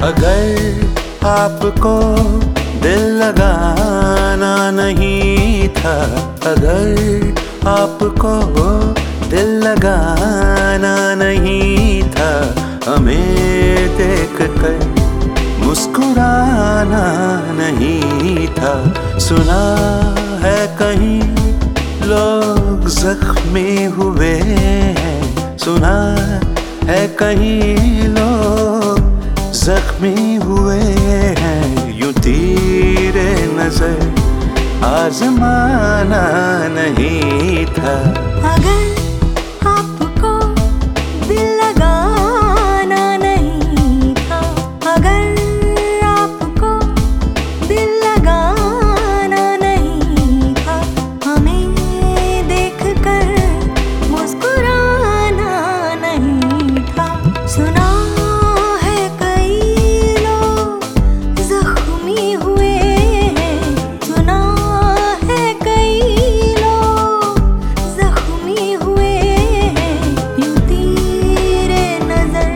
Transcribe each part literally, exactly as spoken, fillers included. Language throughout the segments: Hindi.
अगर आपको दिल लगाना नहीं था, अगर आपको दिल लगाना नहीं था, हमें देख कर मुस्कुराना नहीं था। सुना है कहीं लोग जख्मी हुए हैं, सुना है कहीं लोग जख्मी हुए हैं। यूं तीरे नजर आजमाना नहीं था। अगर आपको दिल लगाना नहीं था, अगर आपको दिल लगाना नहीं था, हमें देख कर मुस्कुराना नहीं था। सुना है कई लोग जख्मी हुए हैं, सुना है कई लोग जख्मी हुए हैं। यूं तीरे नजर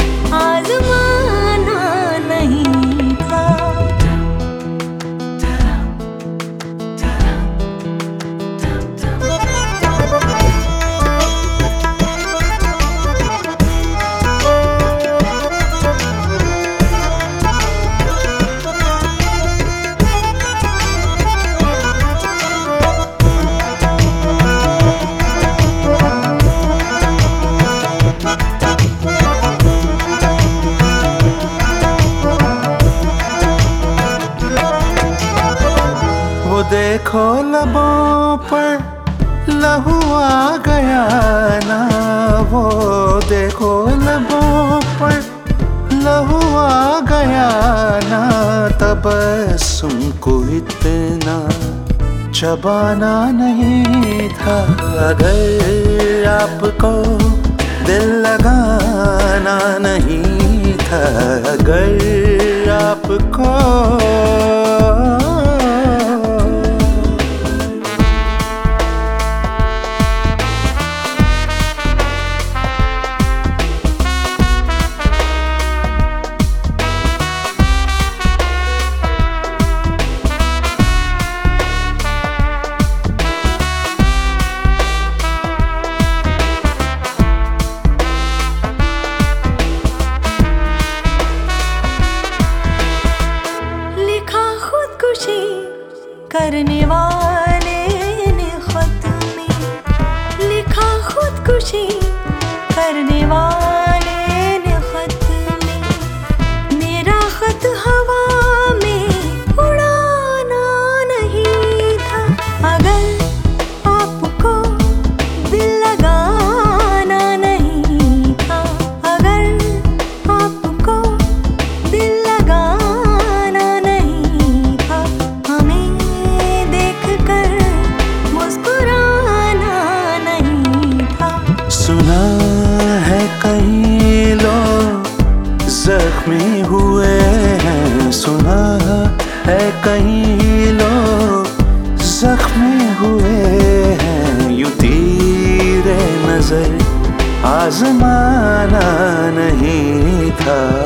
आजमाना नहीं था। वो देखो लबों पर लहू आ गया ना, वो देखो लबों पर लहू आ गया ना। तबस्सुम को इतना चबाना नहीं था। अगर आपको दिल लगाना नहीं था, अगर आपको करने वाले ने खत में लिखा खुदकुशी, करने वाले ने खत में मेरा खत हवा में उड़ाना नहीं था। अगर आपको दिल लगाना नहीं था, अगर आपको दिल लगाना नहीं था, हमें सुना है कहीं लोग जख्मी हुए हैं, सुना है कहीं लोग जख्मी हुए हैं। यूं तीरे नजर आजमाना नहीं था।